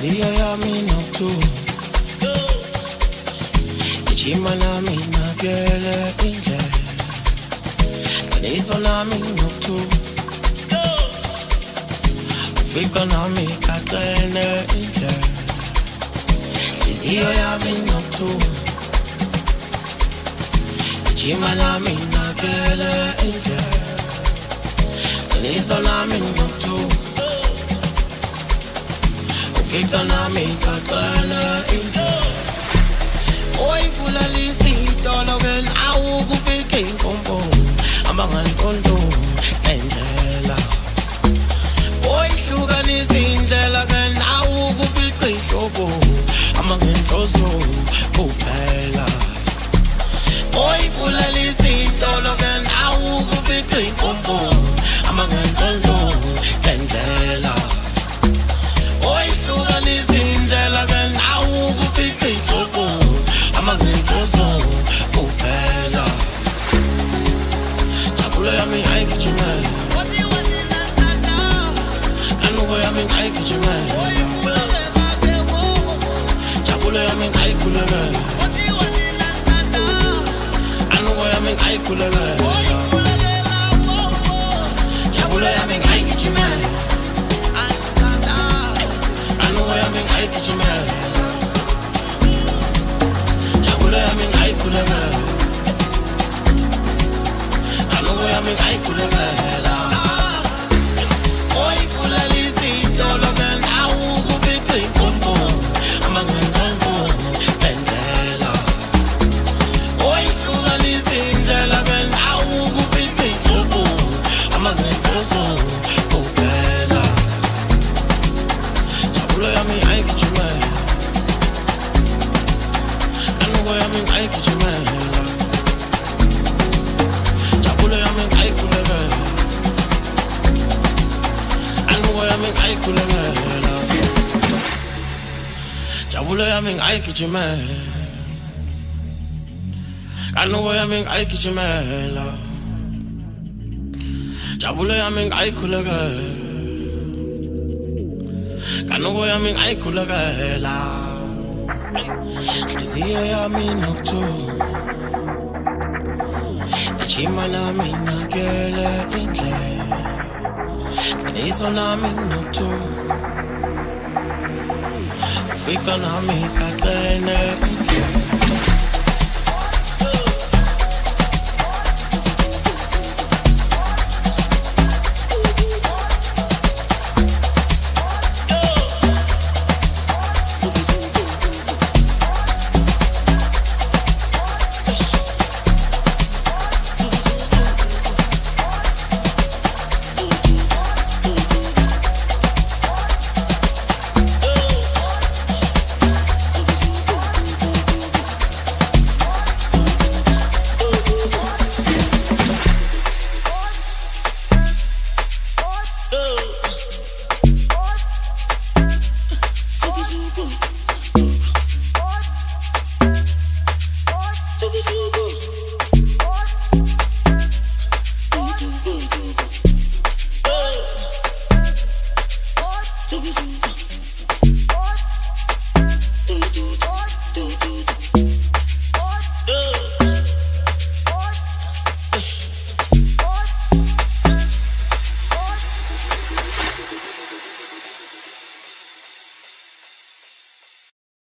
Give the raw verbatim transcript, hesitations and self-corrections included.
Inhliziyo yami nokuthu ijima nami nakele indlela Qiniso nami nokuthu ufika nami kaqene indlela Inhliziyo yami nokuthu ijima nami nakele indlela Qiniso nami nokuthu ufika nami kaqene indlela Oy bulalisi itolo ken awukufika inkombo abanganqondo endlela Oy hlukanisa indlela ken awukufika ihlobo amangenhloso kuphela Oy bulalisi itolo ken awukufika inkombo amangenhloso endlela Oy hlukanisa indlela ken awukufika ihlobo amangenhloso kuphela Jabulo yami ayigijima What do you want in that dance? Kanuko yami ayigijima Jabulo yami ayikhuleka What do you want in that dance? Kanuko yami ayikhuleka Jabulo yami ayigijima Kanuko yami ayigijima Jabulo yami ayikhuleka Kanuko yami ayikhuleka Oy bulalisi itolo ken awukufika inkombo amangenhloso endlela Oy hlukanisa indlela ken awukufika ihlobo amangenhloso kuphela Jabulo yami ayigijima Kanuko yami ayigijima Jabulo yami ayikhuleka Kanuko yami ayikhuleka Jabulo yami ayigijima Kanuko yami ayigijimela Jabulo yami ayikhuleka Kanuko yami ayikhulekela Inhliziyo yami nokuthu ijima nami nakele indlela Qiniso nami nokuthu ufika nami kaqene indlela Too